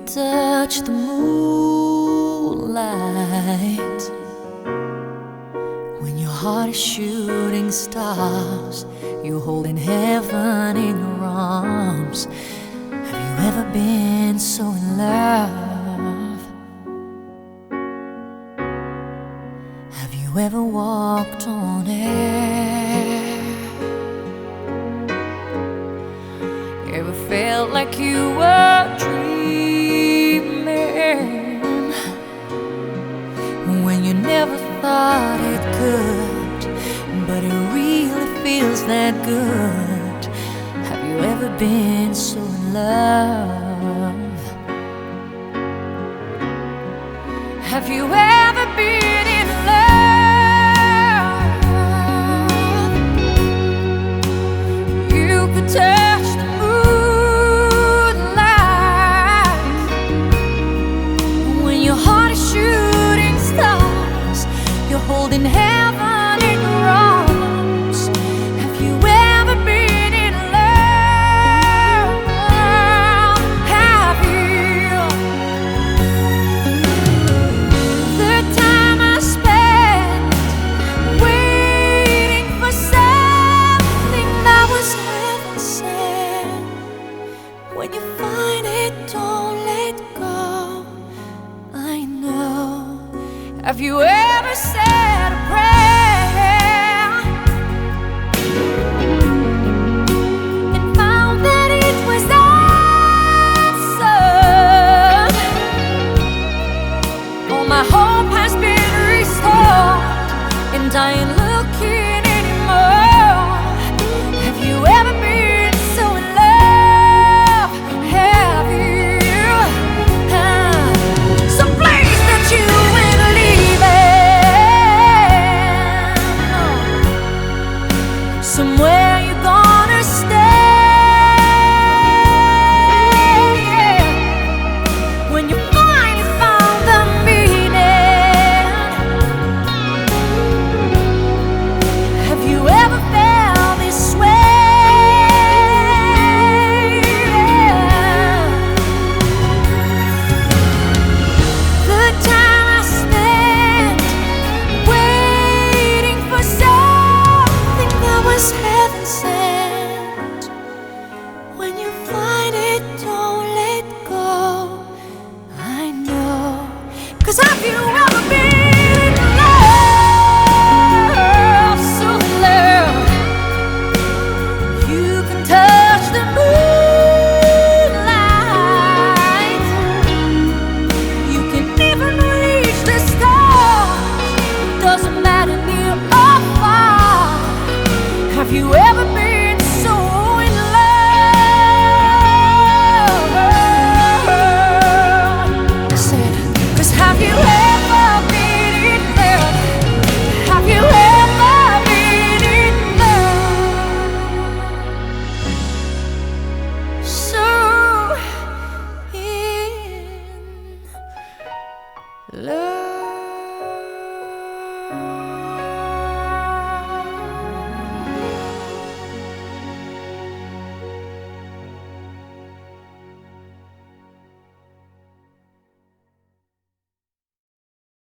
could touch the moonlight when your heart is shooting stars. You're holding heaven in your arms. Have you ever been so in love? Have you ever walked on air? Ever felt like you were dreaming when you never thought it could, but it really feels that good? Have you ever been so in love? Have you ever been in love? You could touch the moonlight when your heart is shooting stars. You're holding heaven in your arms. Have you ever been in love? Have you? The time I spent waiting for something that was heaven sent. When you find it, don't let go. I know. Have you ever